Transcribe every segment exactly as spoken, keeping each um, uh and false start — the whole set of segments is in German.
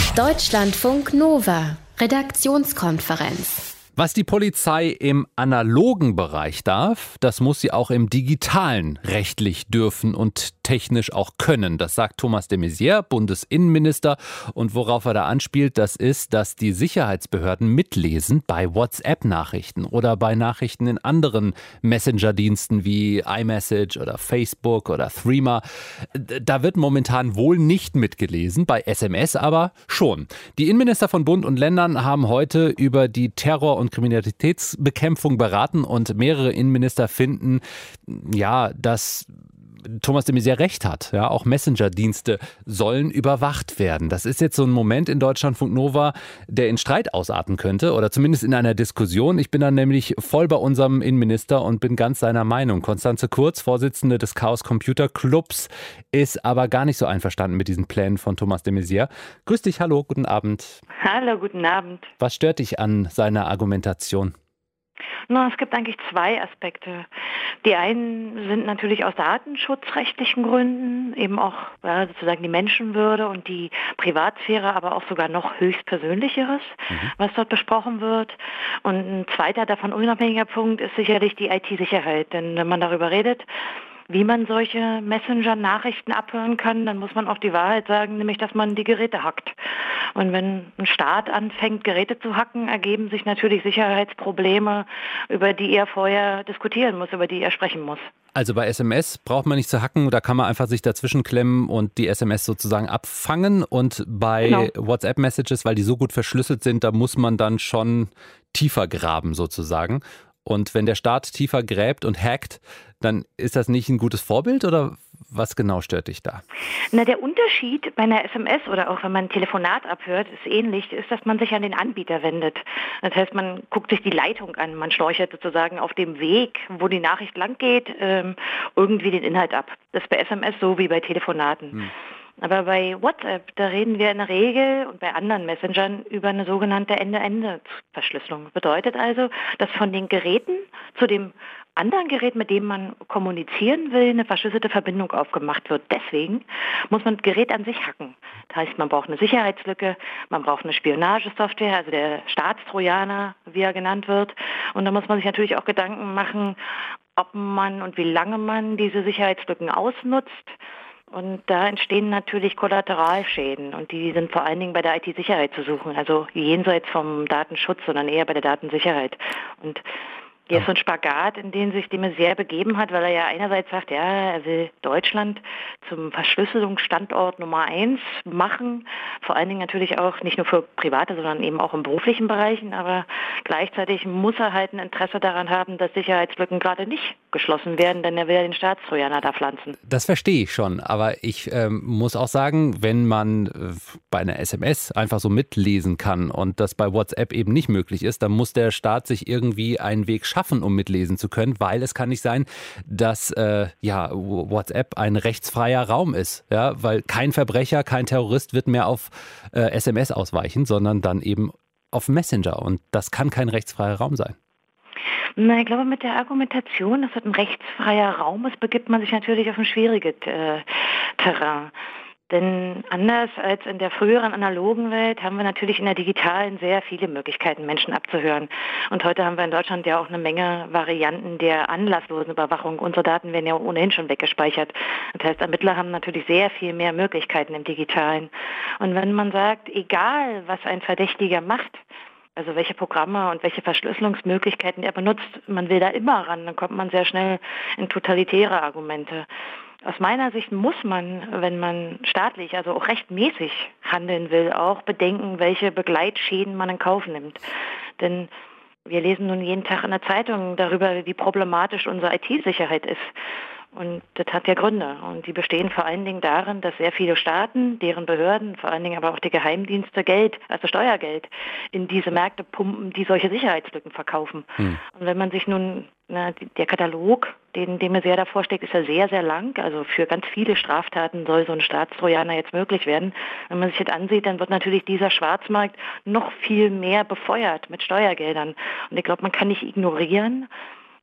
Deutschlandfunk Nova, Redaktionskonferenz. Was die Polizei im analogen Bereich darf, das muss sie auch im digitalen rechtlich dürfen und technisch auch können. Das sagt Thomas de Maizière, Bundesinnenminister. Und worauf er da anspielt, das ist, dass die Sicherheitsbehörden mitlesen bei WhatsApp-Nachrichten oder bei Nachrichten in anderen Messenger-Diensten wie iMessage oder Facebook oder Threema. Da wird momentan wohl nicht mitgelesen, bei S M S aber schon. Die Innenminister von Bund und Ländern haben heute über die Terror- und Kriminalitätsbekämpfung beraten und mehrere Innenminister finden, ja, dass Thomas de Maizière recht hat. Ja, auch Messenger-Dienste sollen überwacht werden. Das ist jetzt so ein Moment in Deutschlandfunk Nova, der in Streit ausarten könnte oder zumindest in einer Diskussion. Ich bin dann nämlich voll bei unserem Innenminister und bin ganz seiner Meinung. Constanze Kurz, Vorsitzende des Chaos Computer Clubs, ist aber gar nicht so einverstanden mit diesen Plänen von Thomas de Maizière. Grüß dich, hallo, guten Abend. Hallo, guten Abend. Was stört dich an seiner Argumentation? Na, es gibt eigentlich zwei Aspekte. Die einen sind natürlich aus datenschutzrechtlichen Gründen, eben auch ja, sozusagen die Menschenwürde und die Privatsphäre, aber auch sogar noch höchstpersönlicheres, mhm. was dort besprochen wird. Und ein zweiter davon unabhängiger Punkt ist sicherlich die I T-Sicherheit. Denn wenn man darüber redet, wie man solche Messenger-Nachrichten abhören kann, dann muss man auch die Wahrheit sagen, nämlich, dass man die Geräte hackt. Und wenn ein Staat anfängt, Geräte zu hacken, ergeben sich natürlich Sicherheitsprobleme, über die er vorher diskutieren muss, über die er sprechen muss. Also bei S M S braucht man nicht zu hacken, da kann man einfach sich dazwischen klemmen und die S M S sozusagen abfangen. Und bei genau. WhatsApp-Messages, weil die so gut verschlüsselt sind, da muss man dann schon tiefer graben sozusagen. Und wenn der Staat tiefer gräbt und hackt, dann ist das nicht ein gutes Vorbild oder was genau stört dich da? Na, der Unterschied bei einer S M S oder auch wenn man ein Telefonat abhört, ist ähnlich, ist, dass man sich an den Anbieter wendet. Das heißt, man guckt sich die Leitung an, man schnorchelt sozusagen auf dem Weg, wo die Nachricht lang geht, irgendwie den Inhalt ab. Das ist bei S M S so wie bei Telefonaten. Hm. Aber bei WhatsApp, da reden wir in der Regel und bei anderen Messengern über eine sogenannte Ende-Ende-Verschlüsselung. Bedeutet also, dass von den Geräten zu dem anderen Gerät, mit dem man kommunizieren will, eine verschlüsselte Verbindung aufgemacht wird. Deswegen muss man das Gerät an sich hacken. Das heißt, man braucht eine Sicherheitslücke, man braucht eine Spionagesoftware, also der Staatstrojaner, wie er genannt wird. Und da muss man sich natürlich auch Gedanken machen, ob man und wie lange man diese Sicherheitslücken ausnutzt. Und da entstehen natürlich Kollateralschäden und die sind vor allen Dingen bei der I T-Sicherheit zu suchen, also jenseits vom Datenschutz, sondern eher bei der Datensicherheit. Und hier ist so ein Spagat, in den sich de Maizière begeben hat, weil er ja einerseits sagt, ja, er will Deutschland zum Verschlüsselungsstandort Nummer eins machen, vor allen Dingen natürlich auch nicht nur für private, sondern eben auch in beruflichen Bereichen, aber gleichzeitig muss er halt ein Interesse daran haben, dass Sicherheitslücken gerade nicht geschlossen werden, denn er will ja den Staatstrojaner da pflanzen. Das verstehe ich schon, aber ich ähm, muss auch sagen, wenn man äh, bei einer S M S einfach so mitlesen kann und das bei WhatsApp eben nicht möglich ist, dann muss der Staat sich irgendwie einen Weg schaffen, um mitlesen zu können, weil es kann nicht sein, dass äh, ja, WhatsApp ein rechtsfreier Raum ist, ja, weil kein Verbrecher, kein Terrorist wird mehr auf äh, S M S ausweichen, sondern dann eben auf Messenger und das kann kein rechtsfreier Raum sein. Na, ich glaube, mit der Argumentation, dass es ein rechtsfreier Raum ist, begibt man sich natürlich auf ein schwieriges äh, Terrain. Denn anders als in der früheren analogen Welt haben wir natürlich in der digitalen sehr viele Möglichkeiten, Menschen abzuhören. Und heute haben wir in Deutschland ja auch eine Menge Varianten der anlasslosen Überwachung. Unsere Daten werden ja ohnehin schon weggespeichert. Das heißt, Ermittler haben natürlich sehr viel mehr Möglichkeiten im Digitalen. Und wenn man sagt, egal was ein Verdächtiger macht, also welche Programme und welche Verschlüsselungsmöglichkeiten er benutzt, man will da immer ran, dann kommt man sehr schnell in totalitäre Argumente. Aus meiner Sicht muss man, wenn man staatlich, also auch rechtmäßig handeln will, auch bedenken, welche Begleitschäden man in Kauf nimmt. Denn wir lesen nun jeden Tag in der Zeitung darüber, wie problematisch unsere I T-Sicherheit ist. Und das hat ja Gründe. Und die bestehen vor allen Dingen darin, dass sehr viele Staaten, deren Behörden, vor allen Dingen aber auch die Geheimdienste Geld, also Steuergeld, in diese Märkte pumpen, die solche Sicherheitslücken verkaufen. Hm. Und wenn man sich nun, na, der Katalog, den de Maizière da vorschlägt, ist ja sehr, sehr lang. Also für ganz viele Straftaten soll so ein Staatstrojaner jetzt möglich werden. Wenn man sich das ansieht, dann wird natürlich dieser Schwarzmarkt noch viel mehr befeuert mit Steuergeldern. Und ich glaube, man kann nicht ignorieren,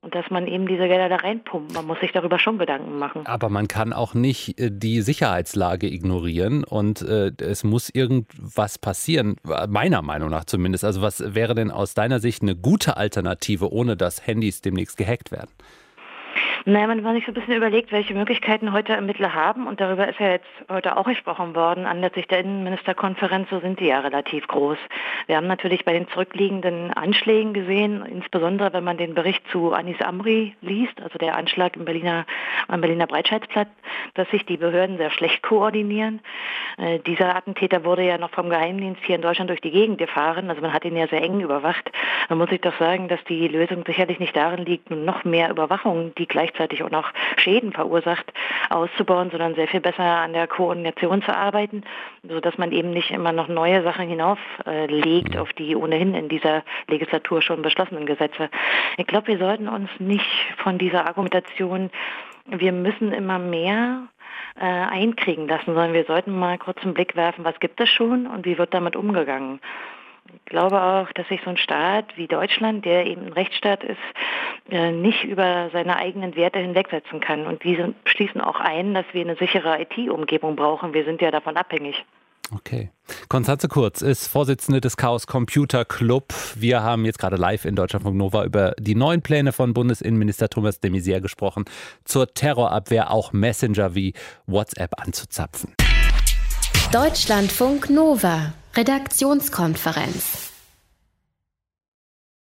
und dass man eben diese Gelder da reinpumpt. Man muss sich darüber schon Gedanken machen. Aber man kann auch nicht die Sicherheitslage ignorieren und äh, es muss irgendwas passieren, meiner Meinung nach zumindest. Also was wäre denn aus deiner Sicht eine gute Alternative, ohne dass Handys demnächst gehackt werden? Naja, wenn man sich so ein bisschen überlegt, welche Möglichkeiten heute Ermittler haben, und darüber ist ja jetzt heute auch gesprochen worden, anlässlich der Innenministerkonferenz, so sind die ja relativ groß. Wir haben natürlich bei den zurückliegenden Anschlägen gesehen, insbesondere wenn man den Bericht zu Anis Amri liest, also der Anschlag im Berliner, am Berliner Breitscheidplatz, dass sich die Behörden sehr schlecht koordinieren. Äh, dieser Attentäter wurde ja noch vom Geheimdienst hier in Deutschland durch die Gegend gefahren, also man hat ihn ja sehr eng überwacht. Man muss sich doch sagen, dass die Lösung sicherlich nicht darin liegt, nun noch mehr Überwachung, die gleichzeitig auch noch Schäden verursacht, auszubauen, sondern sehr viel besser an der Koordination zu arbeiten, sodass man eben nicht immer noch neue Sachen hinauflegt äh, auf die ohnehin in dieser Legislatur schon beschlossenen Gesetze. Ich glaube, wir sollten uns nicht von dieser Argumentation, wir müssen immer mehr äh, einkriegen lassen, sondern wir sollten mal kurz einen Blick werfen, was gibt es schon und wie wird damit umgegangen. Ich glaube auch, dass sich so ein Staat wie Deutschland, der eben ein Rechtsstaat ist, nicht über seine eigenen Werte hinwegsetzen kann. Und diese schließen auch ein, dass wir eine sichere I T-Umgebung brauchen. Wir sind ja davon abhängig. Okay. Constanze Kurz ist Vorsitzende des Chaos Computer Club. Wir haben jetzt gerade live in Deutschlandfunk Nova über die neuen Pläne von Bundesinnenminister Thomas de Maizière gesprochen, zur Terrorabwehr auch Messenger wie WhatsApp anzuzapfen. Deutschlandfunk Nova, Redaktionskonferenz.